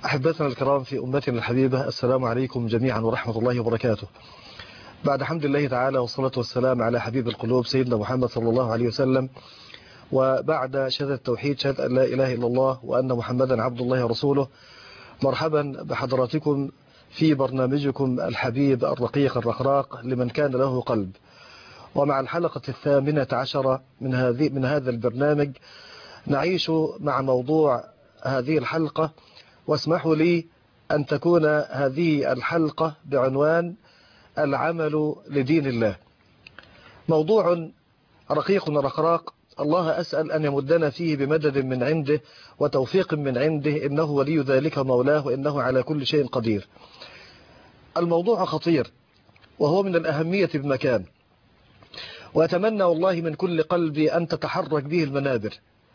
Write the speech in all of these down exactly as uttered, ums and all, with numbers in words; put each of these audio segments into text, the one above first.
أحبتنا الكرام في أمتنا الحبيبة، السلام عليكم جميعا ورحمة الله وبركاته. بعد حمد الله تعالى والصلاة والسلام على حبيب القلوب سيدنا محمد صلى الله عليه وسلم، وبعد شهادة التوحيد شهادة أن لا إله إلا الله وأن محمدا عبد الله ورسوله، مرحبا بحضراتكم في برنامجكم الحبيب الرقيق الرقراق لمن كان له قلب. ومع الحلقة الثامنة عشرة من هذه من هذا البرنامج نعيش مع موضوع هذه الحلقة، واسمحوا لي أن تكون هذه الحلقة بعنوان العمل لدين الله. موضوع رقيق رقراق، الله أسأل أن يمدنا فيه بمدد من عنده وتوفيق من عنده، إنه ولي ذلك مولاه وإنه على كل شيء قدير. الموضوع خطير وهو من الأهمية بمكان، وأتمنى والله من كل قلبي أن تتحرك به المنابر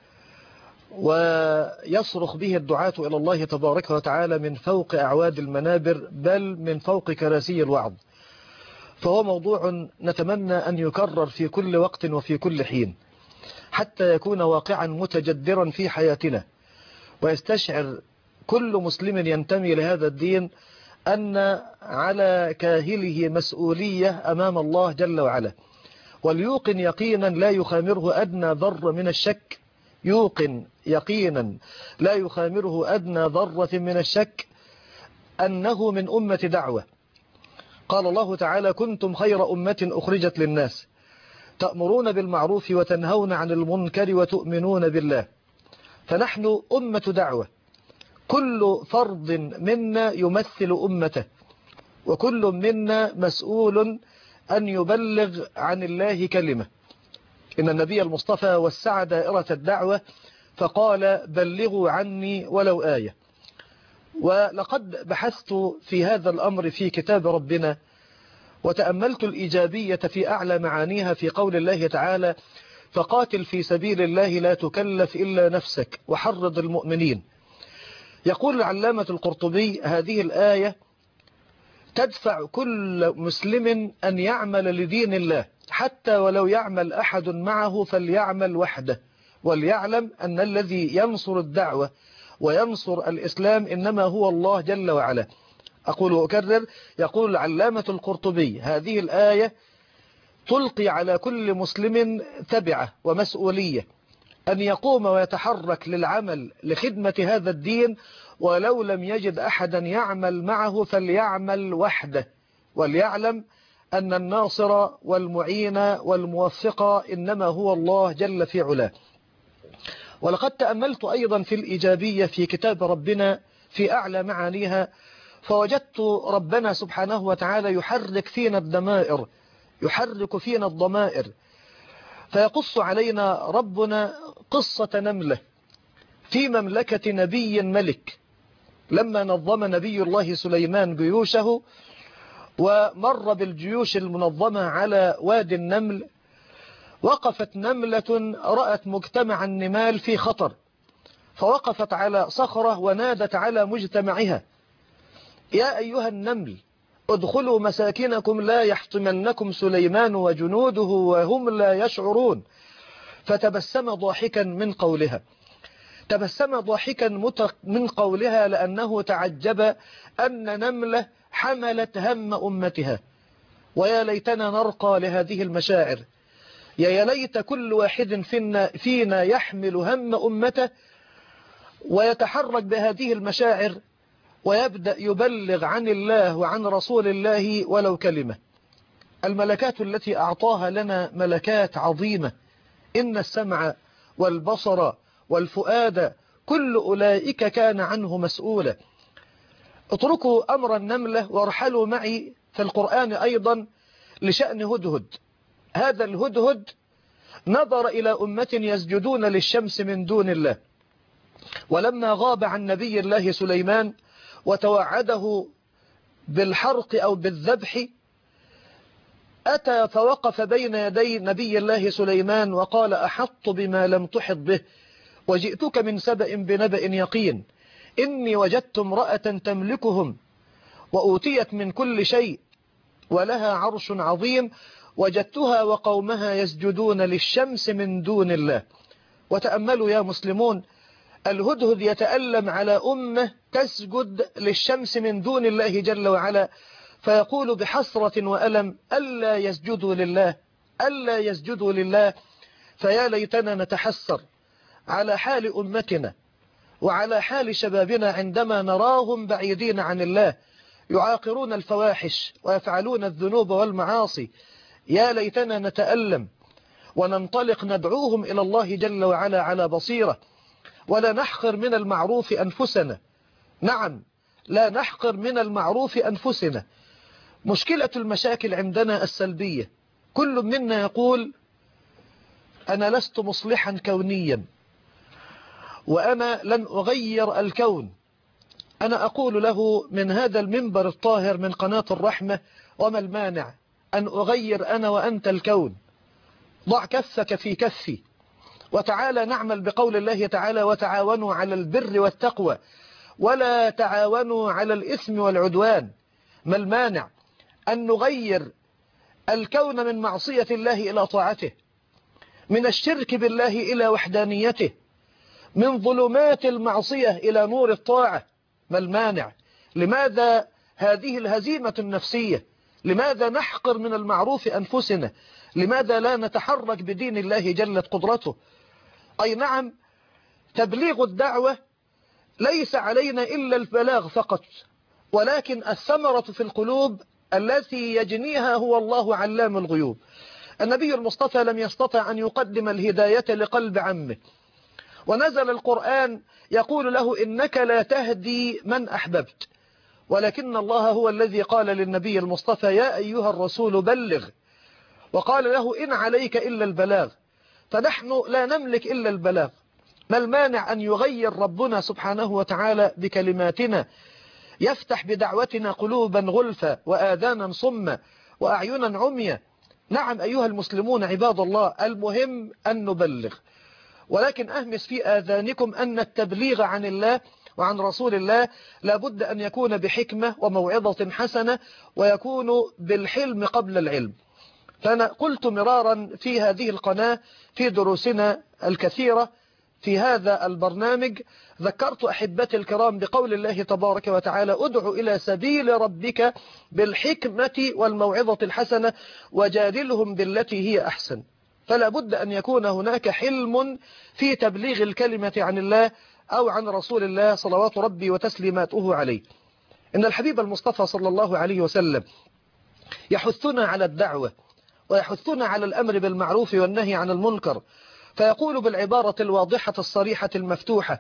ويصرخ به الدعاة إلى الله تبارك وتعالى من فوق أعواد المنابر، بل من فوق كراسي الوعظ. فهو موضوع نتمنى أن يكرر في كل وقت وفي كل حين حتى يكون واقعا متجدرا في حياتنا، ويستشعر كل مسلم ينتمي لهذا الدين أن على كاهله مسؤولية أمام الله جل وعلا، وليوقن يقينا لا يخامره أدنى ذرة من الشك، يوقن يقينا لا يخامره أدنى ذرة من الشك أنه من أمة دعوة. قال الله تعالى: كنتم خير أمة أخرجت للناس تأمرون بالمعروف وتنهون عن المنكر وتؤمنون بالله. فنحن أمة دعوة، كل فرد منا يمثل أمته، وكل منا مسؤول أن يبلغ عن الله كلمة. إن النبي المصطفى وسع دائرة الدعوة فقال: بلغوا عني ولو آية. ولقد بحثت في هذا الأمر في كتاب ربنا، وتأملت الإيجابية في أعلى معانيها في قول الله تعالى: فقاتل في سبيل الله لا تكلف إلا نفسك وحرض المؤمنين. يقول العلامة القرطبي: هذه الآية تدفع كل مسلم أن يعمل لدين الله، حتى ولو يعمل أحد معه فليعمل وحده، وليعلم أن الذي ينصر الدعوة وينصر الإسلام إنما هو الله جل وعلا. أقول وأكرر، يقول العلامة القرطبي: هذه الآية تلقي على كل مسلم تبعة ومسؤولية أن يقوم ويتحرك للعمل لخدمة هذا الدين، ولو لم يجد أحدا يعمل معه فليعمل وحده، وليعلم أن الناصر والمعين والموفق إنما هو الله جل في علاه. ولقد تأملت أيضا في الإيجابية في كتاب ربنا في أعلى معانيها، فوجدت ربنا سبحانه وتعالى يحرك فينا الضمائر، يحرك فينا الضمائر فيقص علينا ربنا قصة نملة في مملكة نبي ملك. لما نظم نبي الله سليمان جيوشه ومر بالجيوش المنظمة على وادي النمل، وقفت نملة رأت مجتمع النمال في خطر، فوقفت على صخرة ونادت على مجتمعها: يا أيها النمل ادخلوا مساكنكم لا يحطمنكم سليمان وجنوده وهم لا يشعرون. فتبسم ضاحكا من قولها، تبسم ضاحكا من قولها لأنه تعجب أن نملة حملت هم أمتها. ويا ليتنا نرقى لهذه المشاعر، يا ليت كل واحد فينا, فينا يحمل هم أمته ويتحرك بهذه المشاعر، ويبدأ يبلغ عن الله وعن رسول الله ولو كلمة. الملكات التي أعطاها لنا ملكات عظيمة، إن السمع والبصر والفؤاد كل أولئك كان عنه مسؤولا. اتركوا أمر النملة وارحلوا معي في القرآن أيضا لشأن هدهد. هذا الهدهد نظر إلى أمة يسجدون للشمس من دون الله، ولما غاب عن نبي الله سليمان وتوعده بالحرق أو بالذبح، أتى فوقف بين يدي نبي الله سليمان وقال: أحط بما لم تحط به وجئتك من سبأ بنبأ يقين، إني وجدت امرأة تملكهم وأوتيت من كل شيء ولها عرش عظيم، وجدتها وقومها يسجدون للشمس من دون الله. وتأملوا يا مسلمون الهدهد يتألم على أمة تسجد للشمس من دون الله جل وعلا، فيقول بحسرة وألم ألا يسجدوا لله ألا يسجدوا لله. فيا ليتنا نتحسر على حال أمتنا وعلى حال شبابنا عندما نراهم بعيدين عن الله، يعاقرون الفواحش ويفعلون الذنوب والمعاصي. يا ليتنا نتألم وننطلق ندعوهم إلى الله جل وعلا على بصيرة، ولا نحقر من المعروف أنفسنا. نعم، لا نحقر من المعروف أنفسنا. مشكلة المشاكل عندنا السلبية، كل منا يقول أنا لست مصلحا كونيا، وأنا لن أغير الكون. أنا أقول له من هذا المنبر الطاهر من قناة الرحمة، وما المانع أن أغير أنا وأنت الكون؟ ضع كفك في كفي وتعالى نعمل بقول الله تعالى وتعاونوا على البر والتقوى ولا تعاونوا على الإثم والعدوان. ما المانع أن نغير الكون من معصية الله إلى طاعته، من الشرك بالله إلى وحدانيته، من ظلمات المعصية إلى نور الطاعة؟ ما المانع؟ لماذا هذه الهزيمة النفسية؟ لماذا نحقر من المعروف أنفسنا؟ لماذا لا نتحرك بدين الله جلت قدرته؟ أي نعم، تبليغ الدعوة ليس علينا إلا البلاغ فقط، ولكن الثمرة في القلوب التي يجنيها هو الله علام الغيوب. النبي المصطفى لم يستطع أن يقدم الهداية لقلب عمه، ونزل القرآن يقول له إنك لا تهدي من أحببت، ولكن الله هو الذي قال للنبي المصطفى يا أيها الرسول بلغ، وقال له إن عليك إلا البلاغ. فنحن لا نملك إلا البلاغ. ما المانع أن يغير ربنا سبحانه وتعالى بكلماتنا، يفتح بدعوتنا قلوبا غلفة وآذانا صمة وأعينا عمية. نعم أيها المسلمون عباد الله، المهم أن نبلغ، ولكن أهمس في آذانكم أن التبليغ عن الله وعن رسول الله لابد أن يكون بحكمة وموعظة حسنة، ويكون بالحلم قبل العلم. فأنا قلت مرارا في هذه القناة في دروسنا الكثيرة في هذا البرنامج، ذكرت أحبتي الكرام بقول الله تبارك وتعالى ادع إلى سبيل ربك بالحكمة والموعظة الحسنة وجادلهم بالتي هي أحسن. فلا بد أن يكون هناك حلم في تبليغ الكلمة عن الله أو عن رسول الله صلوات ربي وتسليماته عليه. إن الحبيب المصطفى صلى الله عليه وسلم يحثنا على الدعوة ويحثنا على الأمر بالمعروف والنهي عن المنكر، فيقول بالعبارة الواضحة الصريحة المفتوحة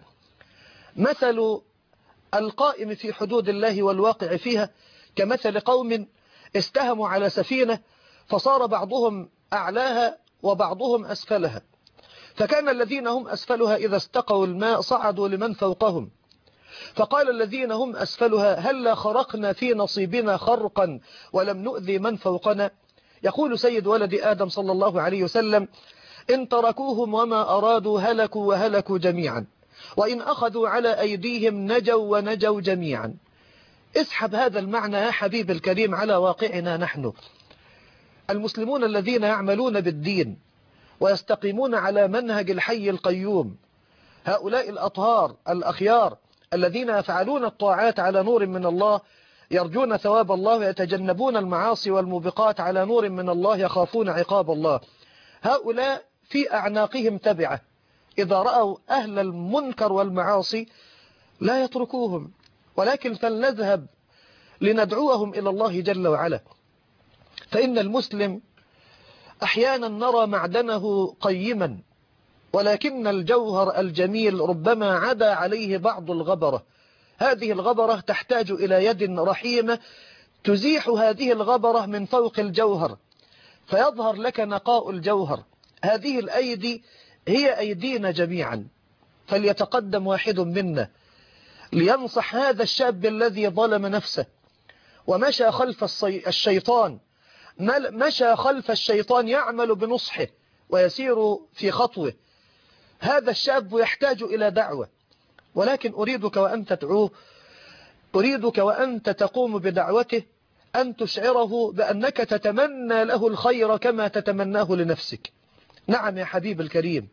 مثل القائم في حدود الله والواقع فيها كمثل قوم استهموا على سفينة فصار بعضهم أعلاها وبعضهم أسفلها، فكان الذين هم أسفلها إذا استقوا الماء صعدوا لمن فوقهم، فقال الذين هم أسفلها هل خرقنا في نصيبنا خرقا ولم نؤذي من فوقنا. يقول سيد ولد آدم صلى الله عليه وسلم إن تركوهم وما أرادوا هلكوا وهلكوا جميعا، وإن أخذوا على أيديهم نجوا ونجوا جميعا. اسحب هذا المعنى يا حبيب الكريم على واقعنا نحن المسلمون الذين يعملون بالدين ويستقيمون على منهج الحي القيوم، هؤلاء الأطهار الأخيار الذين يفعلون الطاعات على نور من الله يرجون ثواب الله ويتجنبون المعاصي والموبقات على نور من الله يخافون عقاب الله. هؤلاء في أعناقهم تبعة، إذا رأوا أهل المنكر والمعاصي لا يتركوهم، ولكن فلنذهب لندعوهم إلى الله جل وعلا. فإن المسلم أحيانا نرى معدنه قيما، ولكن الجوهر الجميل ربما عدا عليه بعض الغبرة. هذه الغبرة تحتاج إلى يد رحيمة تزيح هذه الغبرة من فوق الجوهر فيظهر لك نقاء الجوهر. هذه الأيدي هي أيدينا جميعا، فليتقدم واحد منا لينصح هذا الشاب الذي ظلم نفسه ومشى خلف الشيطان مشى خلف الشيطان يعمل بنصحه ويسير في خطوه. هذا الشاب يحتاج إلى دعوة، ولكن أريدك وأنت تدعوه، أريدك وأنت تقوم بدعوته أن تشعره بأنك تتمنى له الخير كما تتمناه لنفسك. نعم يا حبيب الكريم،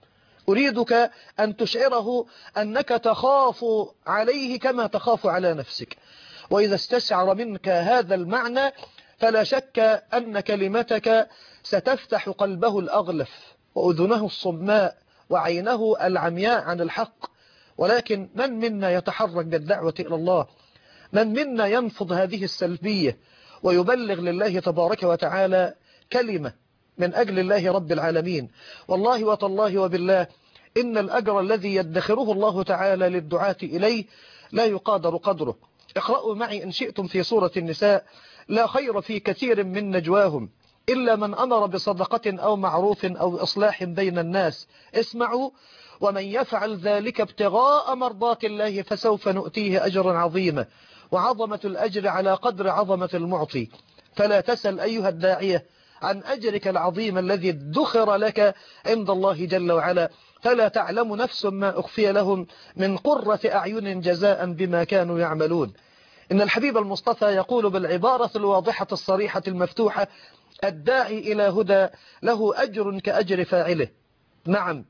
أريدك أن تشعره أنك تخاف عليه كما تخاف على نفسك. وإذا استشعر منك هذا المعنى فلا شك أن كلمتك ستفتح قلبه الأغلف وأذنه الصماء وعينه العمياء عن الحق. ولكن من منا يتحرك بالدعوة إلى الله؟ من منا ينفض هذه السلبية ويبلغ لله تبارك وتعالى كلمة من أجل الله رب العالمين؟ والله وتالله وبالله إن الأجر الذي يدخره الله تعالى للدعاة إليه لا يقادر قدره. اقرأوا معي إن شئتم في سورة النساء: لا خير في كثير من نجواهم إلا من أمر بصدقة أو معروف أو إصلاح بين الناس. اسمعوا: ومن يفعل ذلك ابتغاء مرضات الله فسوف نؤتيه أجرا عظيما. وعظمة الأجر على قدر عظمة المعطي. فلا تسل أيها الداعية عن أجرك العظيم الذي ادخر لك عند الله جل وعلا، فلا تعلم نفس ما أخفي لهم من قرة أعين جزاء بما كانوا يعملون. إن الحبيب المصطفى يقول بالعبارة الواضحة الصريحة المفتوحة: الداعي إلى هدى له أجر كأجر فاعله. نعم،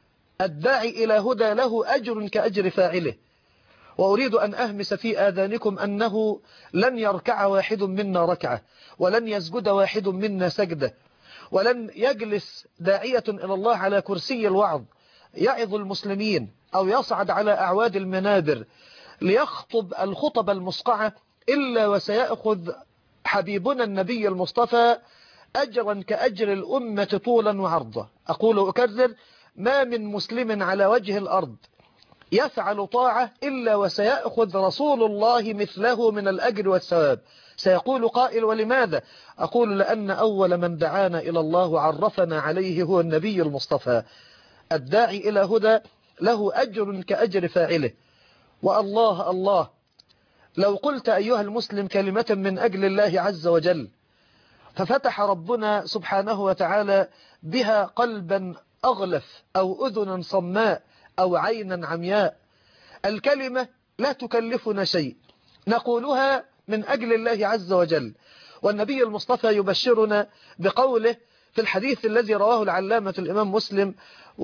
الداعي إلى هدى له أجر كأجر فاعله. وأريد أن أهمس في آذانكم أنه لن يركع واحد منا ركعة، ولن يسجد واحد منا سجدة، ولن يجلس داعية إلى الله على كرسي الوعظ يعظ المسلمين أو يصعد على أعواد المنابر ليخطب الخطب المصقعة إلا وسيأخذ حبيبنا النبي المصطفى أجرا كأجر الأمة طولا وعرضا. أقول وأكرر: ما من مسلم على وجه الأرض يفعل طاعة إلا وسيأخذ رسول الله مثله من الأجر والثواب. سيقول قائل: ولماذا؟ أقول: لأن أول من دعانا إلى الله وعرفنا عليه هو النبي المصطفى. الداعي إلى هدى له أجر كأجر فاعله. والله الله، لو قلت أيها المسلم كلمة من أجل الله عز وجل ففتح ربنا سبحانه وتعالى بها قلبا أغلف أو أذنا صماء أو عينا عمياء، الكلمة لا تكلفنا شيء، نقولها من أجل الله عز وجل. والنبي المصطفى يبشرنا بقوله في الحديث الذي رواه العلامة الإمام مسلم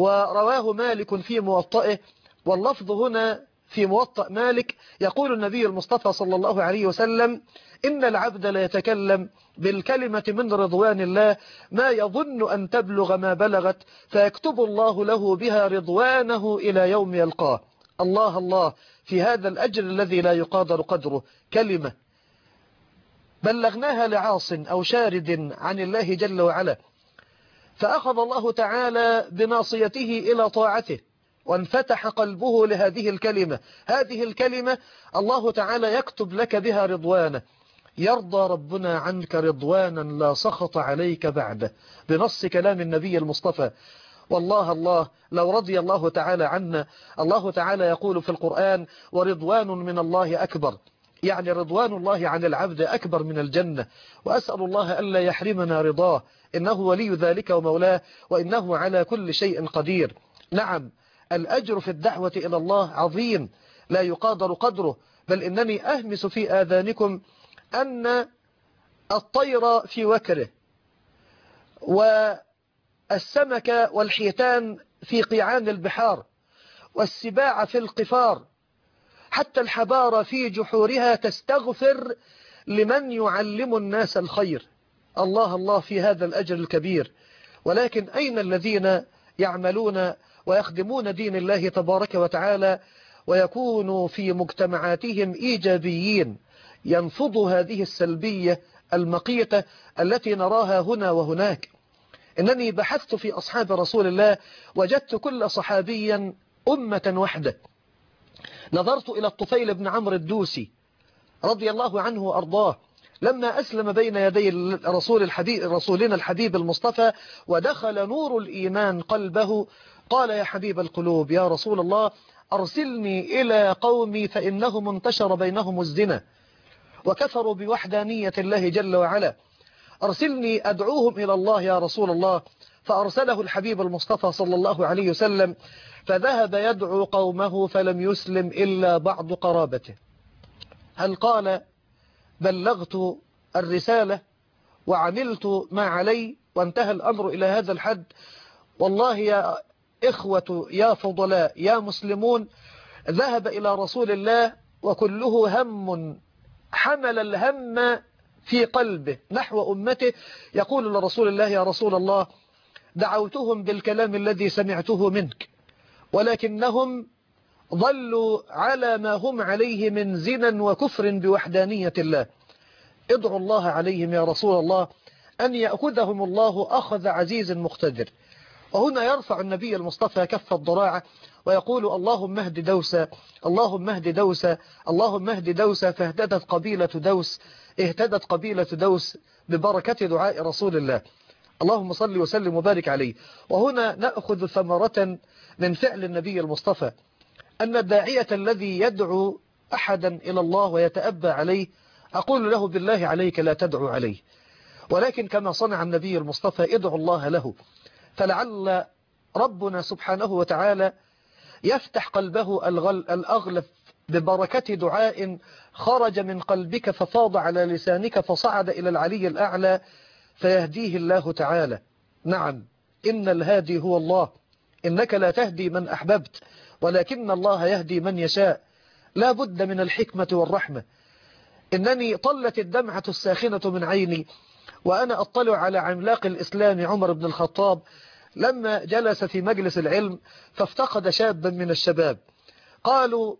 ورواه مالك في موطئه، واللفظ هنا في موطأ مالك، يقول النبي المصطفى صلى الله عليه وسلم: إن العبد لا يتكلم بالكلمة من رضوان الله ما يظن أن تبلغ ما بلغت فيكتب الله له بها رضوانه إلى يوم يلقاه. الله الله في هذا الأجر الذي لا يقادر قدره. كلمة بلغناها لعاص أو شارد عن الله جل وعلا فأخذ الله تعالى بناصيته إلى طاعته وانفتح قلبه لهذه الكلمة. هذه الكلمة الله تعالى يكتب لك بها رضوانه. يرضى ربنا عنك رضوانا لا سخط عليك بعده، بنص كلام النبي المصطفى. والله الله لو رضي الله تعالى عنا، الله تعالى يقول في القرآن: ورضوان من الله أكبر، يعني رضوان الله عن العبد أكبر من الجنة. وأسأل الله ألا يحرمنا رضاه، إنه ولي ذلك ومولاه، وإنه على كل شيء قدير. نعم، الأجر في الدعوة إلى الله عظيم لا يقادر قدره. بل إنني أهمس في آذانكم أن الطير في وكره والسمك والحيتان في قيعان البحار والسباع في القفار حتى الحبار في جحورها تستغفر لمن يعلم الناس الخير. الله الله في هذا الأجر الكبير. ولكن أين الذين يعملون ويخدمون دين الله تبارك وتعالى ويكونوا في مجتمعاتهم إيجابيين ينفضوا هذه السلبية المقيتة التي نراها هنا وهناك؟ إنني بحثت في أصحاب رسول الله وجدت كل صحابيا أمة وحدة. نظرت إلى الطفيل بن عمرو الدوسي رضي الله عنه وأرضاه لما أسلم بين يدي الرسول الحبيب رسولنا الحبيب المصطفى ودخل نور الإيمان قلبه، قال: يا حبيب القلوب يا رسول الله أرسلني إلى قومي فإنهم انتشر بينهم الزنا وكفروا بوحدانية الله جل وعلا، أرسلني أدعوهم إلى الله يا رسول الله. فأرسله الحبيب المصطفى صلى الله عليه وسلم فذهب يدعو قومه فلم يسلم إلا بعض قرابته. هل قال بلغت الرسالة وعملت ما علي وانتهى الأمر إلى هذا الحد؟ والله يا إخوة يا فضلاء يا مسلمون ذهب إلى رسول الله وكله هم، حمل الهم في قلبه نحو أمته، يقول لرسول الله يا رسول الله دعوتهم بالكلام الذي سمعته منك ولكنهم ظلوا على ما هم عليه من زنا وكفر بوحدانية الله، ادعوا الله عليهم يا رسول الله أن يأخذهم الله أخذ عزيز مقتدر. وهنا يرفع النبي المصطفى كف الضراعة ويقول اللهم اهد دوسا، اللهم اهد دوسا، اللهم اهد دوسا، فاهتدت قبيلة دوس، اهتدت قبيلة دوس ببركة دعاء رسول الله. اللهم صل وسلم وبارك عليه. وهنا نأخذ ثمرة من فعل النبي المصطفى، أن الداعية الذي يدعو أحدا إلى الله ويتأبى عليه أقول له بالله عليك لا تدعو عليه، ولكن كما صنع النبي المصطفى ادعو الله له، فلعل ربنا سبحانه وتعالى يفتح قلبه الأغلف ببركة دعاء خرج من قلبك ففاض على لسانك فصعد إلى العلي الأعلى فيهديه الله تعالى. نعم إن الهادي هو الله، إنك لا تهدي من أحببت ولكن الله يهدي من يشاء، لا بد من الحكمة والرحمة. إنني طلت الدمعة الساخنة من عيني وأنا أطلع على عملاق الإسلام عمر بن الخطاب لما جلس في مجلس العلم فافتقد شابا من الشباب، قالوا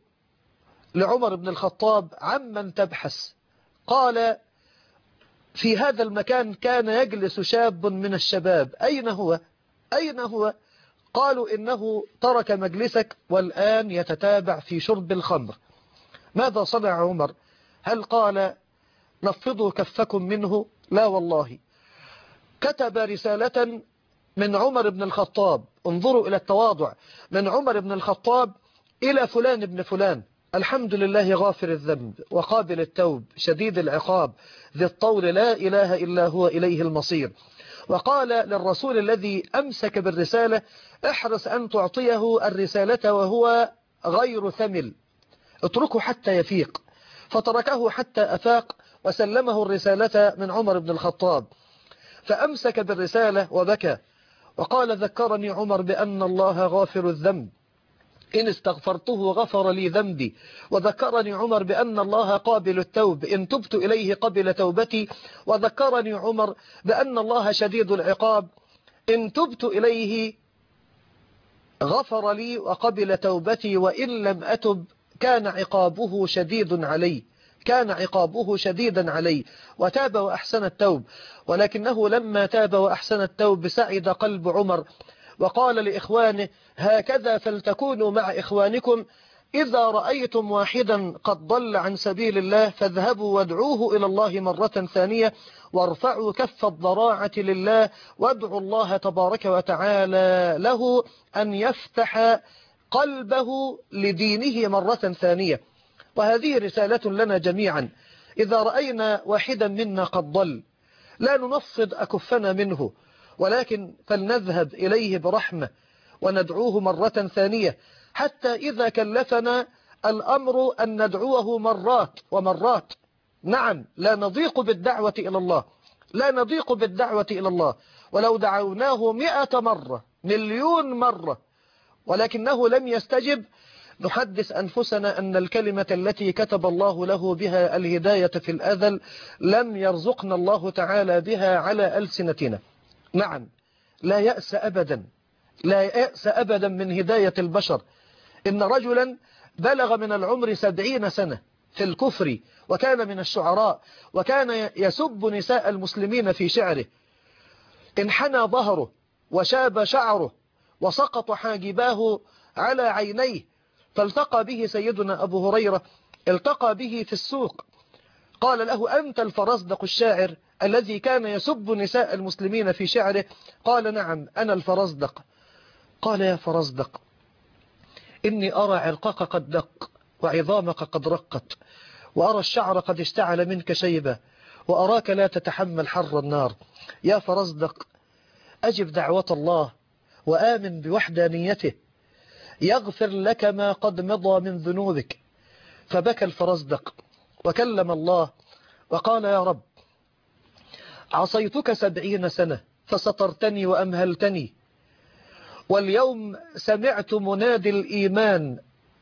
لعمر بن الخطاب عمن تبحث؟ قال في هذا المكان كان يجلس شاب من الشباب، أين هو؟ أين هو؟ قالوا إنه ترك مجلسك والآن يتتابع في شرب الخمر. ماذا صنع عمر؟ هل قال نفضوا كفكم منه؟ لا والله، كتب رسالة من عمر بن الخطاب، انظروا إلى التواضع، من عمر بن الخطاب إلى فلان ابن فلان، الحمد لله غافر الذنب وقابل التوب شديد العقاب ذي الطول لا إله إلا هو إليه المصير. وقال للرسول الذي أمسك بالرسالة احرص أن تعطيه الرسالة وهو غير ثمل، اتركه حتى يفيق، فتركه حتى أفاق وسلمه الرسالة من عمر بن الخطاب، فأمسك بالرسالة وبكى وقال ذكرني عمر بأن الله غافر الذنب، إن استغفرته غفر لي ذنبي، وذكرني عمر بأن الله قابل التوب، إن تبت إليه قبل توبتي، وذكرني عمر بأن الله شديد العقاب، إن تبت إليه غفر لي وقبل توبتي، وإن لم أتب كان عقابه شديد علي، كان عقابه شديدا علي، وتاب وأحسن التوب. ولكنه لما تاب وأحسن التوب سعد قلب عمر وقال لإخوانه هكذا فلتكونوا مع إخوانكم، إذا رأيتم واحدا قد ضل عن سبيل الله فاذهبوا وادعوه إلى الله مرة ثانية وارفعوا كف الضراعة لله وادعوا الله تبارك وتعالى له أن يفتح قلبه لدينه مرة ثانية. وهذه رسالة لنا جميعا، إذا رأينا واحدا منا قد ضل لا ننفض أكفنا منه، ولكن فلنذهب إليه برحمة وندعوه مرة ثانية، حتى إذا كلفنا الأمر أن ندعوه مرات ومرات. نعم لا نضيق بالدعوة إلى الله، لا نضيق بالدعوة إلى الله، ولو دعوناه مئة مرة مليون مرة ولكنه لم يستجب نحدث أنفسنا أن الكلمة التي كتب الله له بها الهداية في الأزل لم يرزقنا الله تعالى بها على ألسنتنا. نعم لا يأس أبدا، لا يأس أبدا من هداية البشر. إن رجلا بلغ من العمر سبعين سنة في الكفر وكان من الشعراء وكان يسب نساء المسلمين في شعره، انحنى ظهره وشاب شعره وسقط حاجباه على عينيه، فالتقى به سيدنا أبو هريرة، التقى به في السوق، قال له أنت الفرزدق الشاعر الذي كان يسب نساء المسلمين في شعره؟ قال نعم أنا الفرزدق. قال يا فرزدق إني أرى عرقك قد دق وعظامك قد رقت وأرى الشعر قد اشتعل منك شيبة وأراك لا تتحمل حر النار. يا فرزدق أجب دعوة الله وآمن بوحدانيته يغفر لك ما قد مضى من ذنوبك. فبكى الفرزدق وكلم الله وقال يا رب عصيتك سبعين سنة فسترتني وأمهلتني واليوم سمعت منادي الإيمان: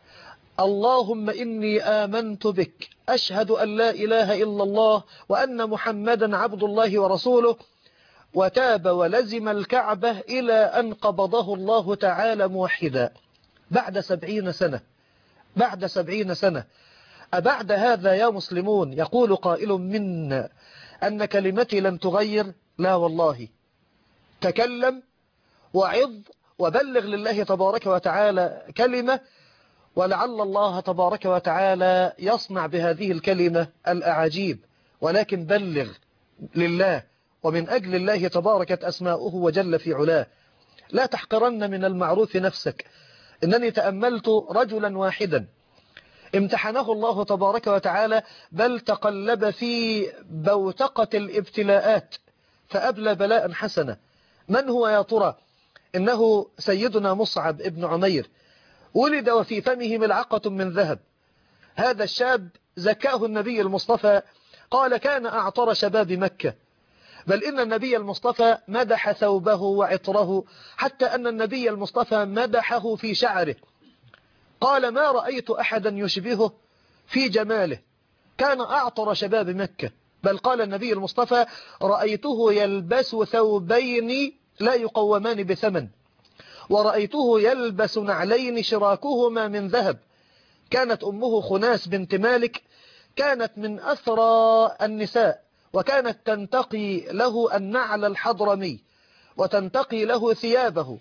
اللهم إني آمنت بك، أشهد أن لا إله إلا الله وأن محمدا عبد الله ورسوله، وتاب ولزم الكعبة إلى أن قبضه الله تعالى موحدا بعد سبعين سنة. بعد سبعين سنة أبعد هذا يا مسلمون يقول قائل منا أن كلمتي لن تغير؟ لا والله، تكلم وعظ وبلغ لله تبارك وتعالى كلمة، ولعل الله تبارك وتعالى يصنع بهذه الكلمة الأعاجيب، ولكن بلغ لله ومن أجل الله تباركت أسماؤه وجل في علاه. لا تحقرن من المعروف نفسك. إنني تأملت رجلا واحدا امتحنه الله تبارك وتعالى، بل تقلب في بوتقة الابتلاءات فأبلى بلاء حسنا. من هو يا ترى؟ إنه سيدنا مصعب ابن عمير، ولد وفي فمه ملعقة من ذهب. هذا الشاب زكاه النبي المصطفى، قال كان أعطر شباب مكة، بل إن النبي المصطفى مدح ثوبه وعطره، حتى أن النبي المصطفى مدحه في شعره، قال ما رأيت أحدا يشبهه في جماله، كان أعطر شباب مكة. بل قال النبي المصطفى رأيته يلبس ثوبين لا يقومان بثمن، ورأيته يلبس نعلين شراكهما من ذهب. كانت أمه خناس بنت مالك، كانت من أثرى النساء، وكانت تنتقي له النعل الحضرمي وتنتقي له ثيابه،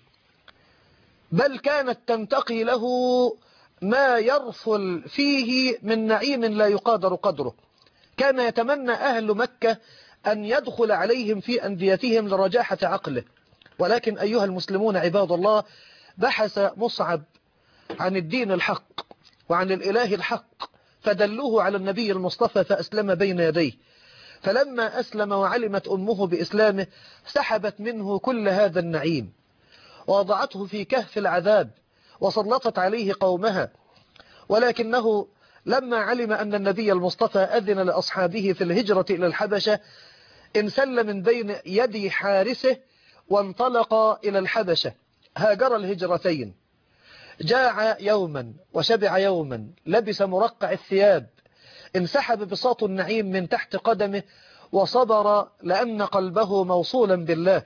بل كانت تنتقي له ما يرفل فيه من نعيم لا يقادر قدره. كان يتمنى أهل مكة أن يدخل عليهم في أنديتهم لرجاحة عقله. ولكن أيها المسلمون عباد الله، بحث مصعب عن الدين الحق وعن الإله الحق، فدلوه على النبي المصطفى فأسلم بين يديه. فلما أسلم وعلمت أمه بإسلامه سحبت منه كل هذا النعيم ووضعته في كهف العذاب وسلطت عليه قومها. ولكنه لما علم أن النبي المصطفى أذن لأصحابه في الهجرة إلى الحبشة انسل من بين يدي حارسه وانطلق إلى الحبشة، هاجر الهجرتين، جاع يوما وشبع يوما، لبس مرقع الثياب، انسحب بساط النعيم من تحت قدمه وصبر لأن قلبه موصولا بالله.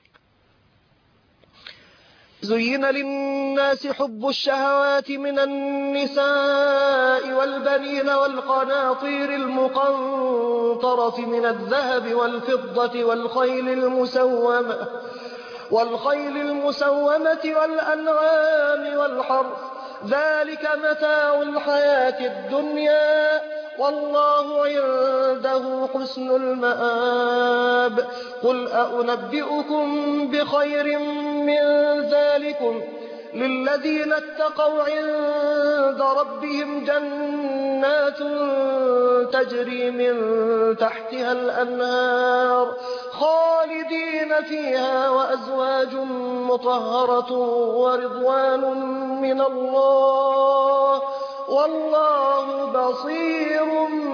زين للناس حب الشهوات من النساء والبنين والقناطير المقنطرة من الذهب والفضة والخيل المسومة والخيل المسومة والأنعام والحرث، ذلك متاع الحياة الدنيا والله عنده حسن المآب. قل أنبئكم بخير من ذلكم للذين اتقوا عند ربهم جنات تجري من تحتها الأنهار خالدين فيها وأزواج مطهرة ورضوان من الله والله بصير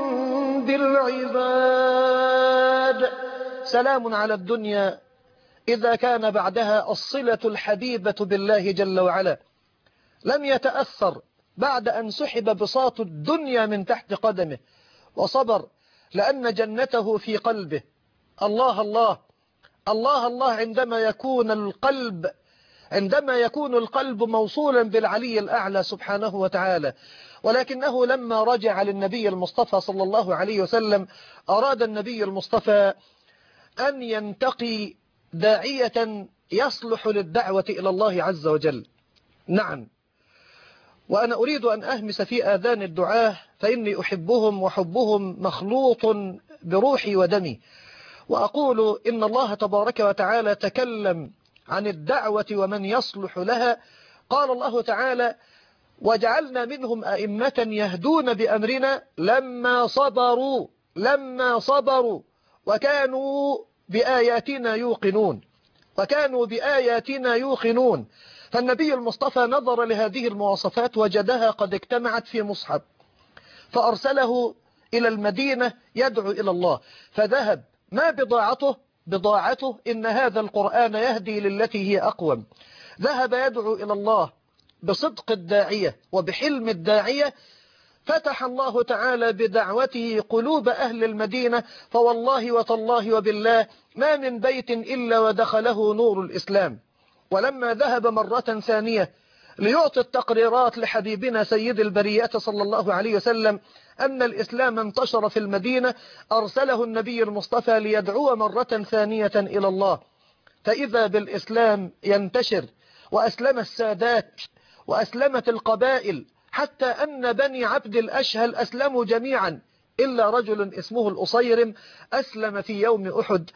بالعباد. سلام على الدنيا إذا كان بعدها الصلة الحبيبة بالله جل وعلا. لم يتأثر بعد أن سحب بساط الدنيا من تحت قدمه وصبر لأن جنته في قلبه. الله الله الله الله عندما يكون القلب عندما يكون القلب موصولا بالعلي الأعلى سبحانه وتعالى. ولكنه لما رجع للنبي المصطفى صلى الله عليه وسلم أراد النبي المصطفى أن ينتقي داعية يصلح للدعوة إلى الله عز وجل. نعم، وأنا أريد أن أهمس في آذان الدعاة فإني أحبهم وحبهم مخلوط بروحي ودمي، وأقول إن الله تبارك وتعالى تكلم عن الدعوة ومن يصلح لها. قال الله تعالى وجعلنا منهم أئمة يهدون بأمرنا لما صبروا لما صبروا وكانوا بآياتنا يوقنون وكانوا بآياتنا يوقنون. فالنبي المصطفى نظر لهذه المواصفات وجدها قد اجتمعت في مصعب، فأرسله إلى المدينة يدعو إلى الله، فذهب. ما بضاعته؟ بضاعته إن هذا القرآن يهدي للتي هي أقوم. ذهب يدعو إلى الله بصدق الداعية وبحلم الداعية، فتح الله تعالى بدعوته قلوب أهل المدينة، فوالله وتالله وبالله ما من بيت إلا ودخله نور الإسلام. ولما ذهب مرة ثانية ليعطي التقريرات لحبيبنا سيد البريات صلى الله عليه وسلم أن الإسلام انتشر في المدينة، أرسله النبي المصطفى ليدعو مرة ثانية إلى الله، فإذا بالإسلام ينتشر، وأسلم السادات وأسلمت القبائل، حتى أن بني عبد الأشهل أسلموا جميعا إلا رجل اسمه الأصيرم أسلم في يوم أحد،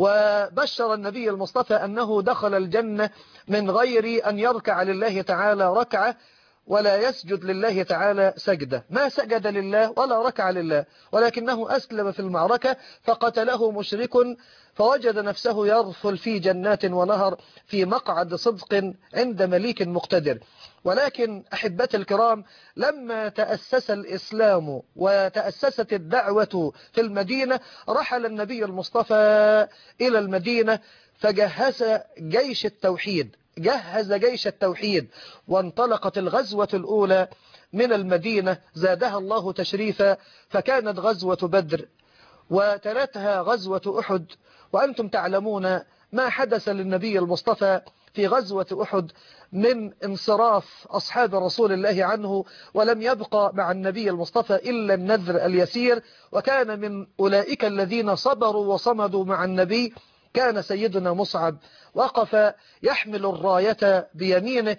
وبشر النبي المصطفى أنه دخل الجنة من غير أن يركع لله تعالى ركعة ولا يسجد لله تعالى سجدة. ما سجد لله ولا ركع لله، ولكنه أسلم في المعركة فقتله مشرك، فوجد نفسه يرفل في جنات ونهر في مقعد صدق عند مليك مقتدر. ولكن أحبتي الكرام، لما تأسس الإسلام وتأسست الدعوة في المدينة، رحل النبي المصطفى إلى المدينة فجهز جيش التوحيد جهز جيش التوحيد وانطلقت الغزوة الأولى من المدينة زادها الله تشريفا، فكانت غزوة بدر وتلتها غزوة أحد. وأنتم تعلمون ما حدث للنبي المصطفى في غزوة أحد من انصراف أصحاب رسول الله عنه، ولم يبقى مع النبي المصطفى إلا النذر اليسير. وكان من أولئك الذين صبروا وصمدوا مع النبي كان سيدنا مصعب، وقف يحمل الراية بيمينه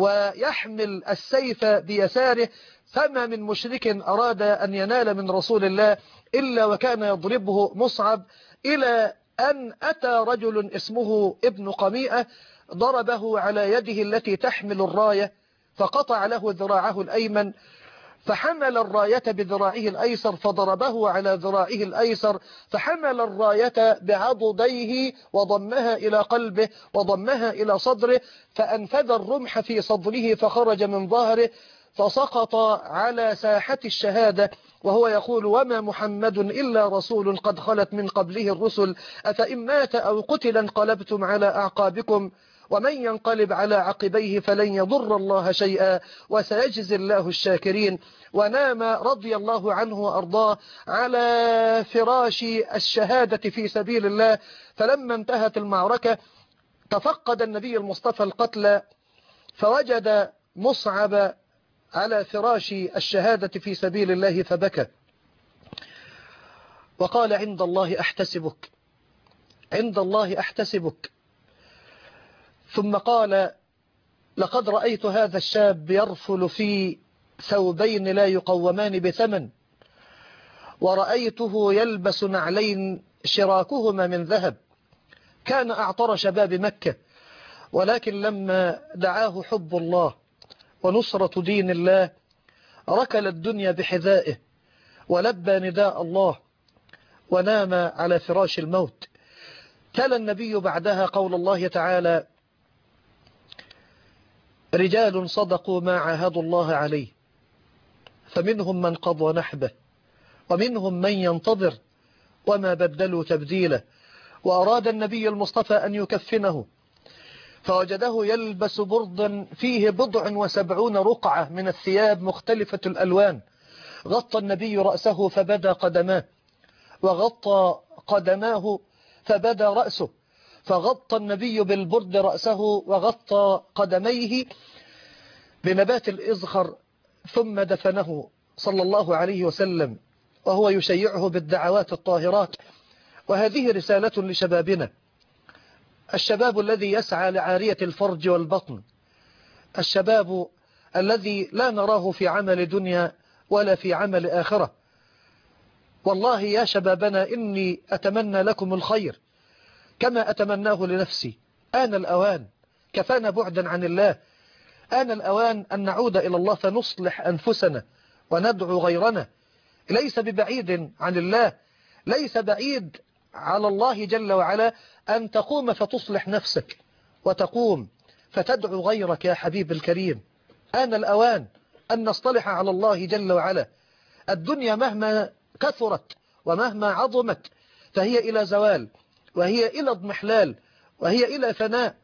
ويحمل السيف بيساره، فما من مشرك أراد أن ينال من رسول الله إلا وكان يضربه مصعب، إلى أن أتى رجل اسمه ابن قميئة ضربه على يده التي تحمل الراية فقطع له ذراعه الأيمن، فحمل الراية بذراعه الأيسر فضربه على ذراعه الأيسر، فحمل الراية بعضديه وضمها إلى قلبه وضمها إلى صدره، فأنفذ الرمح في صدره فخرج من ظهره، فسقط على ساحة الشهادة وهو يقول: وما محمد إلا رسول قد خلت من قبله الرسل، أفإن مات أو قتل انقلبتم على أعقابكم، ومن ينقلب على عقبيه فلن يضر الله شيئا وسيجزي الله الشاكرين. ونام رضي الله عنه وأرضاه على فراش الشهادة في سبيل الله. فلما انتهت المعركة تفقد النبي المصطفى القتل، فوجد مصعب على فراش الشهادة في سبيل الله فبكى وقال: عند الله أحتسبك، عند الله أحتسبك. ثم قال: لقد رأيت هذا الشاب يرفل في ثوبين لا يقومان بثمن، ورأيته يلبس نعلين شراكهما من ذهب، كان أعطر شباب مكة، ولكن لما دعاه حب الله ونصرة دين الله ركل الدنيا بحذائه ولبى نداء الله ونام على فراش الموت. تلا النبي بعدها قول الله تعالى: رجال صدقوا ما عاهدوا الله عليه فمنهم من قضى نحبه ومنهم من ينتظر وما بدلوا تبديلا. وأراد النبي المصطفى أن يكفنه فوجده يلبس بردا فيه بضع وسبعون رقعة من الثياب مختلفة الألوان. غطى النبي رأسه فبدا قدماه، وغطى قدماه فبدا رأسه، فغطى النبي بالبرد رأسه وغطى قدميه بنبات الإزخر، ثم دفنه صلى الله عليه وسلم وهو يشيعه بالدعوات الطاهرات. وهذه رسالة لشبابنا، الشباب الذي يسعى لعارية الفرج والبطن، الشباب الذي لا نراه في عمل دنيا ولا في عمل آخرة. والله يا شبابنا إني أتمنى لكم الخير كما أتمناه لنفسي. آن الأوان، كفانا بعدا عن الله، آن الأوان أن نعود إلى الله فنصلح أنفسنا وندعو غيرنا. ليس ببعيد عن الله، ليس بعيد على الله جل وعلا أن تقوم فتصلح نفسك وتقوم فتدعو غيرك يا حبيب الكريم. آن الأوان أن نصطلح على الله جل وعلا. الدنيا مهما كثرت ومهما عظمت فهي إلى زوال، وهي إلى اضمحلال، وهي إلى فناء،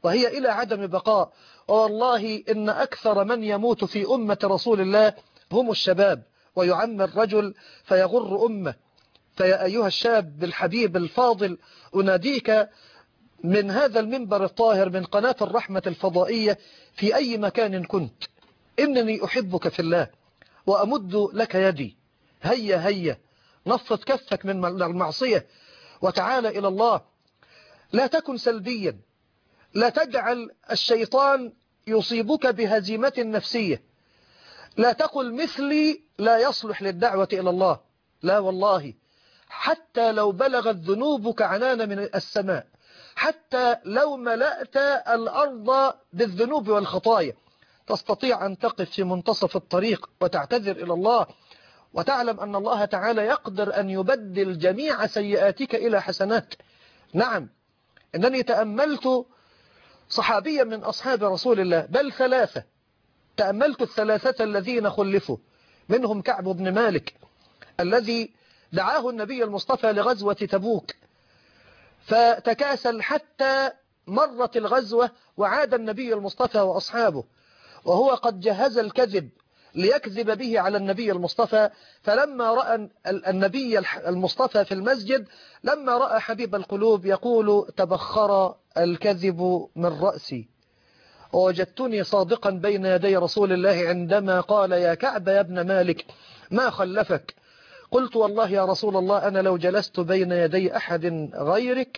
وهي إلى عدم بقاء. والله إن أكثر من يموت في أمة رسول الله هم الشباب، ويعمر الرجل فيغر أمه. فيا أيها الشاب الحبيب الفاضل، أناديك من هذا المنبر الطاهر من قناة الرحمة الفضائية في أي مكان كنت، إنني أحبك في الله وأمد لك يدي. هيا هيا نفض كفك من المعصية وتعال إلى الله. لا تكن سلبيا، لا تجعل الشيطان يصيبك بهزيمة نفسية. لا تقل مثلي لا يصلح للدعوة إلى الله، لا والله، حتى لو بلغت ذنوبك عنان من السماء، حتى لو ملأت الأرض بالذنوب والخطايا، تستطيع أن تقف في منتصف الطريق وتعتذر إلى الله، وتعلم أن الله تعالى يقدر أن يبدل جميع سيئاتك إلى حسنات. نعم، إنني تأملت صحابيا من أصحاب رسول الله، بل ثلاثة، تأملت الثلاثة الذين خلفوا، منهم كعب بن مالك الذي دعاه النبي المصطفى لغزوة تبوك، فتكاسل حتى مرت الغزوة وعاد النبي المصطفى وأصحابه وهو قد جهز الكذب ليكذب به على النبي المصطفى. فلما رأى النبي المصطفى في المسجد، لما رأى حبيب القلوب يقول: تبخر الكذب من رأسي، ووجدتني صادقا بين يدي رسول الله عندما قال: يا كعب يا ابن مالك ما خلفك؟ قلت: والله يا رسول الله أنا لو جلست بين يدي أحد غيرك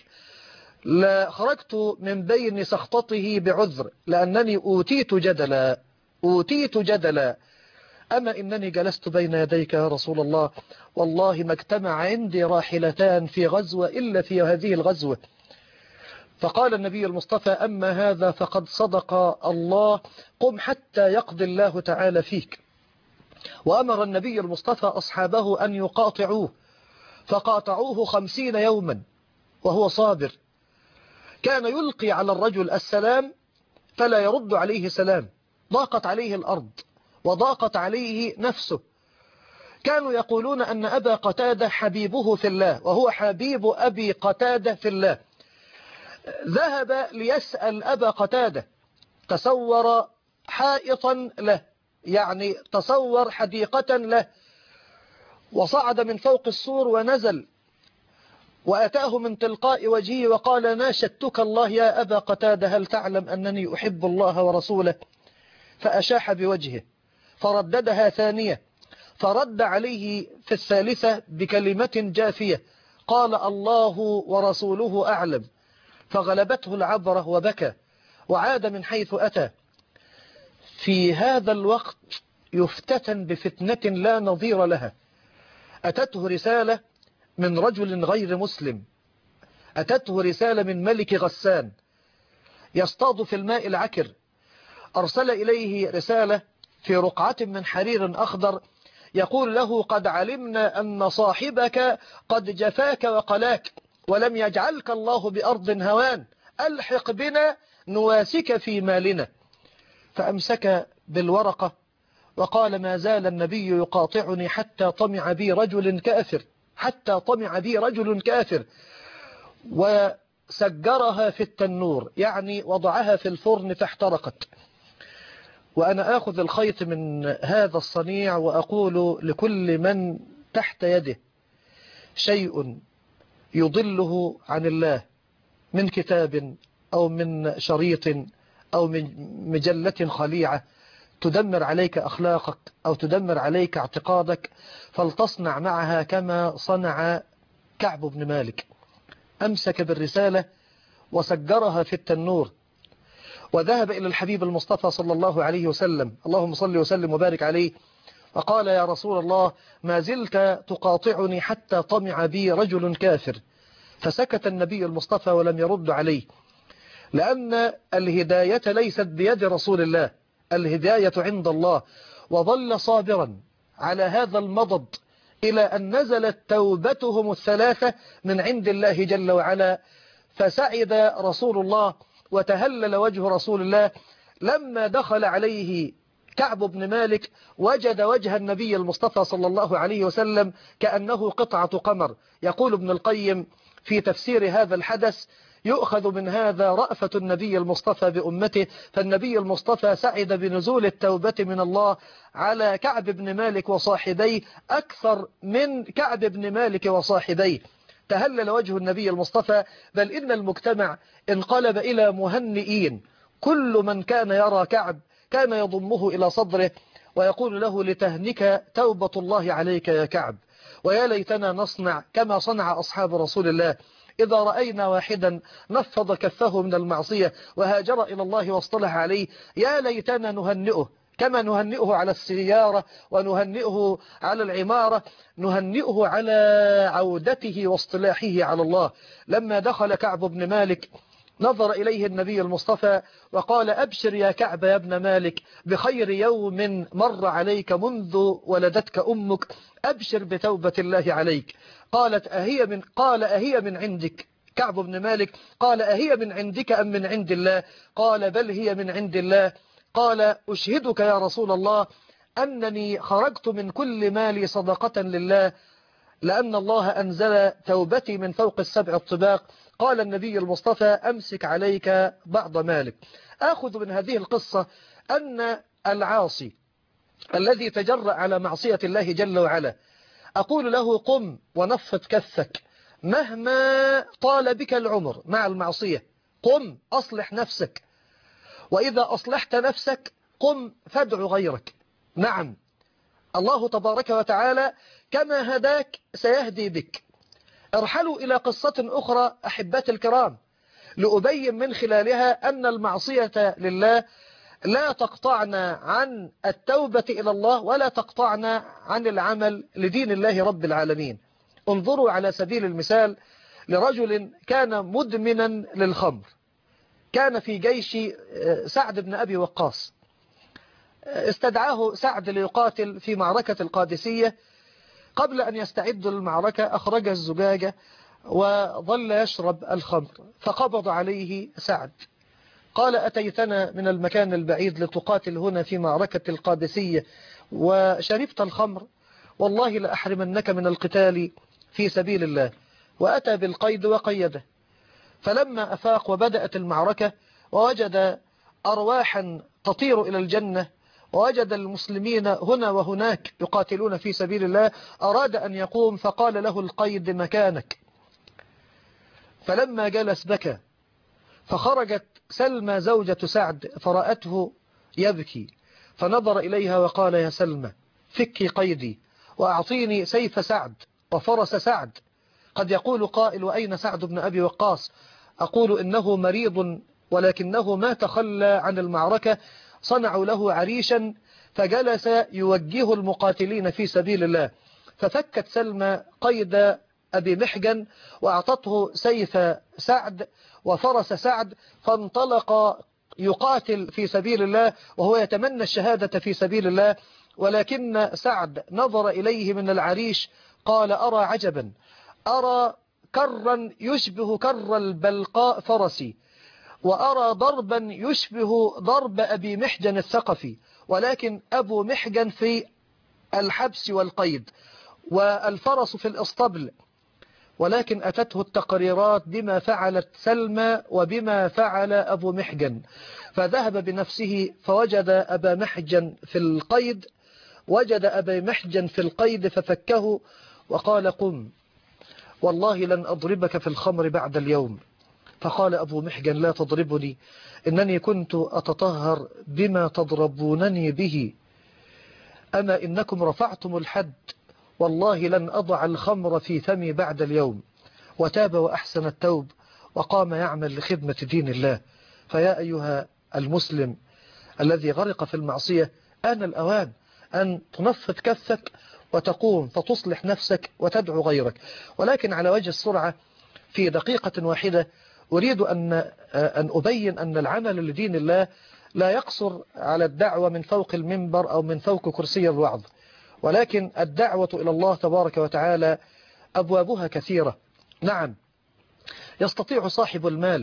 لخرجت من بين سخطته بعذر، لأنني أوتيت جدلا أوتيت جدلا أما إنني جلست بين يديك يا رسول الله، والله ما اجتمع عندي راحلتان في غزوة إلا في هذه الغزوة. فقال النبي المصطفى: أما هذا فقد صدق الله، قم حتى يقضي الله تعالى فيك. وأمر النبي المصطفى أصحابه أن يقاطعوه، فقاطعوه خمسين يوما وهو صابر. كان يلقي على الرجل السلام فلا يرد عليه سلام، ضاقت عليه الأرض وضاقت عليه نفسه. كانوا يقولون أن أبا قتادة حبيبه في الله، وهو حبيب أبي قتادة في الله. ذهب ليسأل أبا قتادة، تصور حائطا له، يعني تصور حديقة له، وصعد من فوق السور ونزل وأتاه من تلقاء وجهه وقال: ناشدتك الله يا أبا قتادة، هل تعلم أنني أحب الله ورسوله؟ فأشاح بوجهه فرددها ثانية، فرد عليه في الثالثة بكلمة جافية، قال: الله ورسوله أعلم. فغلبته العبرة وبكى وعاد من حيث أتى. في هذا الوقت يفتتن بفتنة لا نظير لها. أتته رسالة من رجل غير مسلم، أتته رسالة من ملك غسان يصطاد في الماء العكر. أرسل إليه رسالة في رقعة من حرير أخضر يقول له: قد علمنا أن صاحبك قد جفاك وقلاك، ولم يجعلك الله بأرض هوان، ألحق بنا نواسك في مالنا. فأمسك بالورقة وقال: ما زال النبي يقاطعني حتى طمع بي رجل كافر، حتى طمع بي رجل كافر. وسجرها في التنور، يعني وضعها في الفرن فاحترقت. وأنا آخذ الخيط من هذا الصنيع وأقول لكل من تحت يده شيء يضله عن الله من كتاب أو من شريط أو من مجلة خليعة تدمر عليك أخلاقك أو تدمر عليك اعتقادك، فلتصنع معها كما صنع كعب بن مالك. أمسك بالرسالة وسجرها في التنور وذهب إلى الحبيب المصطفى صلى الله عليه وسلم، اللهم صل وسلم وبارك عليه، وقال: يا رسول الله ما زلت تقاطعني حتى طمع بي رجل كافر. فسكت النبي المصطفى ولم يرد عليه، لأن الهداية ليست بيد رسول الله، الهداية عند الله. وظل صابرا على هذا المضض إلى أن نزلت توبتهم الثلاثة من عند الله جل وعلا. فسعد رسول الله وتهلل وجه رسول الله لما دخل عليه كعب بن مالك، وجد وجه النبي المصطفى صلى الله عليه وسلم كأنه قطعة قمر. يقول ابن القيم في تفسير هذا الحدث: يؤخذ من هذا رأفة النبي المصطفى بأمته، فالنبي المصطفى سعد بنزول التوبة من الله على كعب بن مالك وصاحبيه أكثر من كعب بن مالك وصاحبيه. تهلل وجه النبي المصطفى، بل إن المجتمع انقلب إلى مهنئين. كل من كان يرى كعب كان يضمه إلى صدره ويقول له لتهنك توبة الله عليك يا كعب، ويا ليتنا نصنع كما صنع أصحاب رسول الله. إذا رأينا واحدا نفض كفه من المعصية وهاجر إلى الله واصطلح عليه، يا ليتنا نهنئه كما نهنئه على السيارة ونهنئه على العمارة، نهنئه على عودته واصطلاحه على الله. لما دخل كعب بن مالك نظر إليه النبي المصطفى وقال: أبشر يا كعب يا ابن مالك بخير يوم مر عليك منذ ولدتك أمك، أبشر بتوبة الله عليك. قالت أهي من قال أهي من عندك كعب بن مالك؟ قال: أهي من عندك أم من عند الله؟ قال: بل هي من عند الله. قال: أشهدك يا رسول الله أنني خرجت من كل مالي صدقة لله، لأن الله أنزل توبتي من فوق السبع الطباق. قال النبي المصطفى: أمسك عليك بعض مالك. أخذ من هذه القصة أن العاصي الذي تجرأ على معصية الله جل وعلا أقول له: قم ونفض كفك مهما طال بك العمر مع المعصية، قم أصلح نفسك، وإذا أصلحت نفسك قم فادع غيرك. نعم، الله تبارك وتعالى كما هداك سيهدي بك. ارحلوا إلى قصة أخرى أحبتي الكرام لأبين من خلالها أن المعصية لله لا تقطعنا عن التوبة إلى الله ولا تقطعنا عن العمل لدين الله رب العالمين. انظروا على سبيل المثال لرجل كان مدمنا للخمر، كان في جيش سعد بن أبي وقاص. استدعاه سعد ليقاتل في معركة القادسية. قبل أن يستعد للمعركة أخرج الزجاجة وظل يشرب الخمر، فقبض عليه سعد قال: أتيتنا من المكان البعيد لتقاتل هنا في معركة القادسية وشربت الخمر؟ والله لأحرمنك من القتال في سبيل الله. وأتى بالقيد وقيده. فلما أفاق وبدأت المعركة ووجد أرواحا تطير إلى الجنة ووجد المسلمين هنا وهناك يقاتلون في سبيل الله، أراد أن يقوم فقال له القيد: مكانك. فلما جلس بكى. فخرجت سلمى زوجة سعد فرأته يبكي، فنظر إليها وقال: يا سلمى فكي قيدي وأعطيني سيف سعد وفرس سعد. قد يقول قائل: وأين سعد بن أبي وقاص؟ أقول: إنه مريض ولكنه ما تخلى عن المعركة. صنعوا له عريشا فجلس يوجه المقاتلين في سبيل الله. ففكت سلمى قيد أبي محجن وأعطته سيف سعد وفرس سعد، فانطلق يقاتل في سبيل الله وهو يتمنى الشهادة في سبيل الله. ولكن سعد نظر إليه من العريش قال: أرى عجبا، أرى كرا يشبه كر البلقاء فرسي، وأرى ضربا يشبه ضرب أبي محجن الثقفي، ولكن أبو محجن في الحبس والقيد والفرس في الاسطبل. ولكن أتته التقريرات بما فعلت سلمى وبما فعل أبو محجن، فذهب بنفسه فوجد أبا محجن في القيد وجد أبا محجن في القيد ففكه وقال: قم والله لن أضربك في الخمر بعد اليوم. فقال أبو محجن: لا تضربني، إنني كنت أتطهر بما تضربونني به، أما إنكم رفعتم الحد، والله لن أضع الخمر في فمي بعد اليوم. وتاب وأحسن التوب وقام يعمل لخدمة دين الله. فيا أيها المسلم الذي غرق في المعصية، آن الأوان أن تنفض كفك وتقوم فتصلح نفسك وتدعو غيرك. ولكن على وجه السرعة في دقيقة واحدة أريد أن أن أبين أن العمل لدين الله لا يقصر على الدعوة من فوق المنبر أو من فوق كرسي الوعظ، ولكن الدعوة إلى الله تبارك وتعالى أبوابها كثيرة. نعم، يستطيع صاحب المال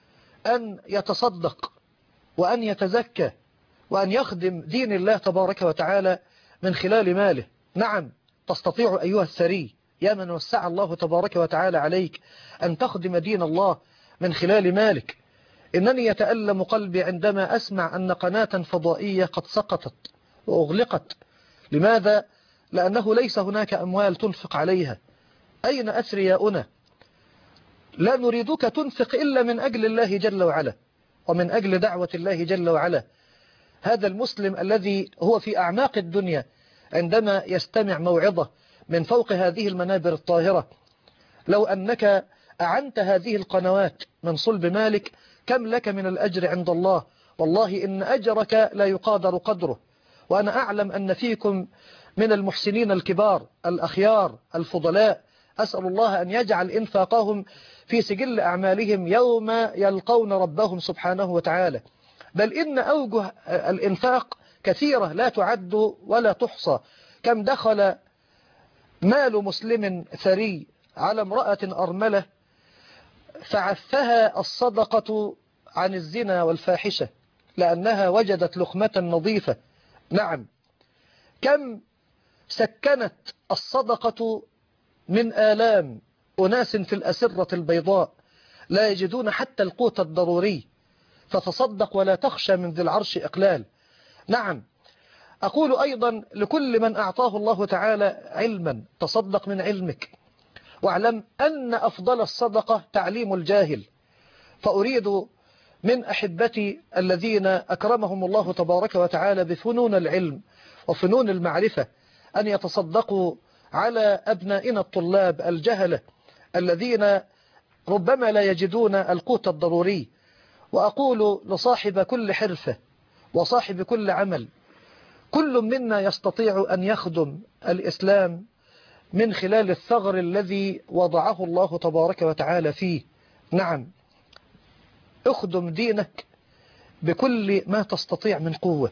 أن يتصدق وأن يتزكى وأن يخدم دين الله تبارك وتعالى من خلال ماله. نعم، تستطيع أيها الثري يا من وسع الله تبارك وتعالى عليك أن تخدم دين الله من خلال مالك. إنني يتألم قلبي عندما أسمع أن قناة فضائية قد سقطت وأغلقت. لماذا؟ لأنه ليس هناك أموال تنفق عليها. أين أثرياؤنا؟ لا نريدك تنفق إلا من أجل الله جل وعلا ومن أجل دعوة الله جل وعلا. هذا المسلم الذي هو في أعماق الدنيا عندما يستمع موعظة من فوق هذه المنابر الطاهرة، لو أنك أعنت هذه القنوات من صلب مالك كم لك من الأجر عند الله؟ والله إن أجرك لا يقادر قدره. وأنا أعلم أن فيكم من المحسنين الكبار الأخيار الفضلاء، أسأل الله أن يجعل إنفاقهم في سجل أعمالهم يوم يلقون ربهم سبحانه وتعالى. بل إن أوجه الإنفاق كثيرة لا تعد ولا تحصى. كم دخل مال مسلم ثري على امرأة أرملة فعفها الصدقة عن الزنا والفاحشة لأنها وجدت لقمة نظيفة. نعم، كم سكنت الصدقة من آلام أناس في الأسرة البيضاء لا يجدون حتى القوت الضروري، فتصدق ولا تخشى من ذي العرش إقلال. نعم، أقول أيضا لكل من أعطاه الله تعالى علما، تصدق من علمك، واعلم أن أفضل الصدقة تعليم الجاهل. فأريد من أحبتي الذين أكرمهم الله تبارك وتعالى بفنون العلم وفنون المعرفة أن يتصدقوا على أبنائنا الطلاب الجهلة الذين ربما لا يجدون القوت الضروري. وأقول لصاحب كل حرفة وصاحب كل عمل، كل منا يستطيع أن يخدم الإسلام من خلال الثغر الذي وضعه الله تبارك وتعالى فيه. نعم، اخدم دينك بكل ما تستطيع من قوة.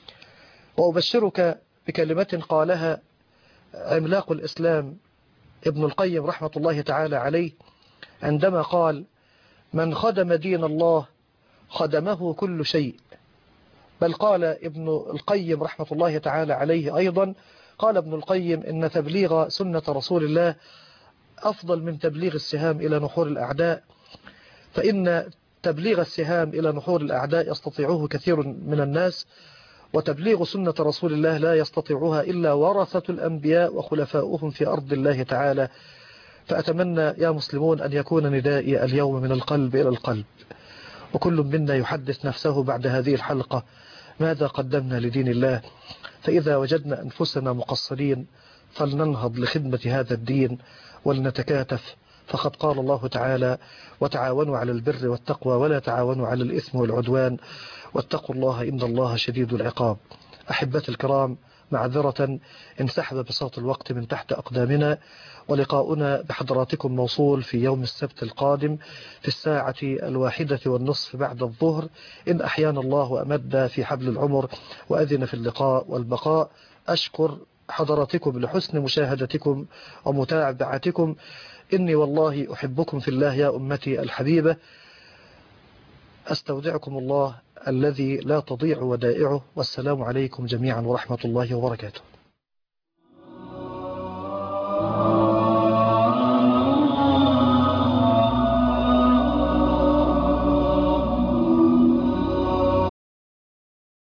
وأبشرك بكلمة قالها عملاق الإسلام ابن القيم رحمة الله تعالى عليه عندما قال: من خدم دين الله خدمه كل شيء. بل قال ابن القيم رحمة الله تعالى عليه أيضا، قال ابن القيم: إن تبليغ سنة رسول الله أفضل من تبليغ السهام إلى نحور الأعداء، فإن تبليغ السهام إلى نحور الأعداء يستطيعه كثير من الناس، وتبليغ سنة رسول الله لا يستطيعها إلا ورثة الأنبياء وخلفاؤهم في أرض الله تعالى. فأتمنى يا مسلمون أن يكون ندائي اليوم من القلب إلى القلب، وكل منا يحدث نفسه بعد هذه الحلقة ماذا قدمنا لدين الله. فإذا وجدنا أنفسنا مقصرين فلننهض لخدمة هذا الدين ولنتكاتف، فقد قال الله تعالى: وتعاونوا على البر والتقوى ولا تعاونوا على الإثم والعدوان واتقوا الله إن الله شديد العقاب. أحبتي الكرام، معذرة انسحب بساط الوقت من تحت أقدامنا، ولقاؤنا بحضراتكم موصول في يوم السبت القادم في الساعة الواحدة والنصف بعد الظهر إن أحيانا الله وأمد في حبل العمر وأذن في اللقاء والبقاء. أشكر حضراتكم لحسن مشاهدتكم ومتابعتكم. إني والله أحبكم في الله يا أمتي الحبيبة. أستودعكم الله الذي لا تضيع ودائعه، والسلام عليكم جميعا ورحمة الله وبركاته.